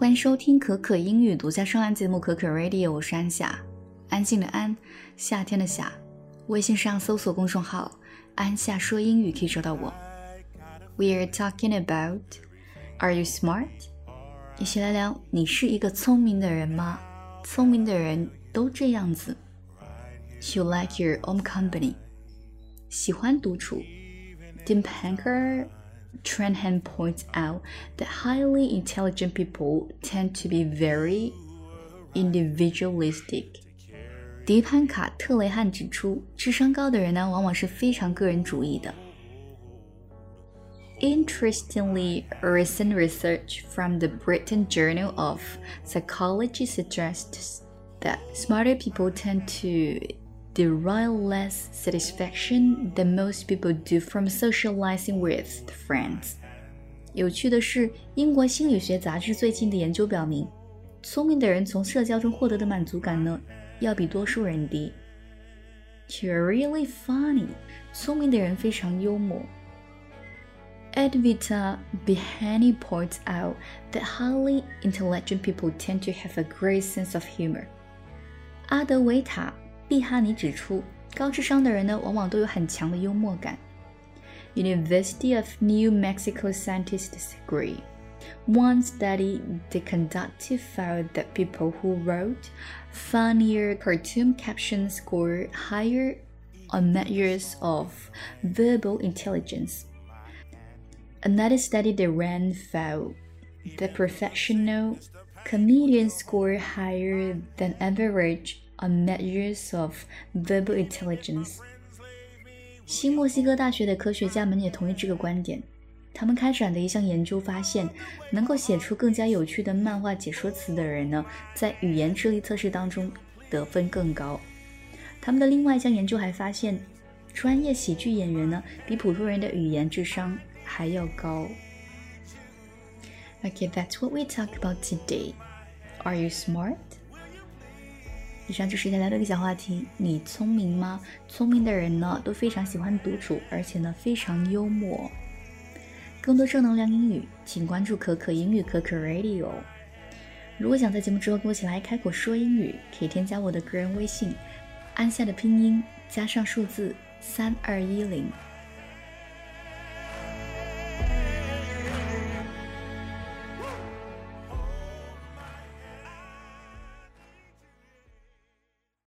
欢迎收听可可英语独家双栏节目可可 Radio， 我是安夏，安静的安，夏天的夏。微信上搜索公众号安夏说英语可以找到我。 We are talking about Are you smart？ 一起来聊，你是一个聪明的人吗？聪明的人都这样子。 You like your own company？ 喜欢独处。 Tim Packer Trenham points out that highly intelligent people tend to be very individualistic. 迪潘卡特雷汉指出，智商高的人呢，往往是非常个人主义的。Interestingly, recent research from the Britain Journal of Psychology suggests that smarter people tend to derive less satisfaction than most people do from socializing with friends. 有趣的是，英国心理学杂志最近的研究表明，聪明的人从社交中获得的满足感呢，要比多数人低。You're really funny. 聪明的人非常幽默。Edvita Behani points out that highly intelligent people tend to have a great sense of humor. 阿德维塔毕哈尼指出，高智商的人呢，往往都有很强的幽默感。University of New Mexico scientists agree. One study they conducted found that people who wrote funnier cartoon captions score higher on measures of verbal intelligence. Another study they ran found that professional comedians score higher than average on measures of verbal intelligence. 新墨西哥大学的科学家们也同意这个观点。他们开展的一项研究发现，能够写出更加有趣的漫画解说词的人呢，在语言智力测试当中得分更高。他们的另外一项研究还发现，专业喜剧演员呢，比普通人的语言智商还要高。Okay, that's what we talk about today. Are you smart? 以上就是今天聊的一个小话题，你聪明吗？聪明的人呢，都非常喜欢独处，而且呢，非常幽默。更多正能量英语，请关注可可英语可可 Radio。如果想在节目之后跟我一起来开口说英语，可以添加我的个人微信，安夏的拼音加上数字3210。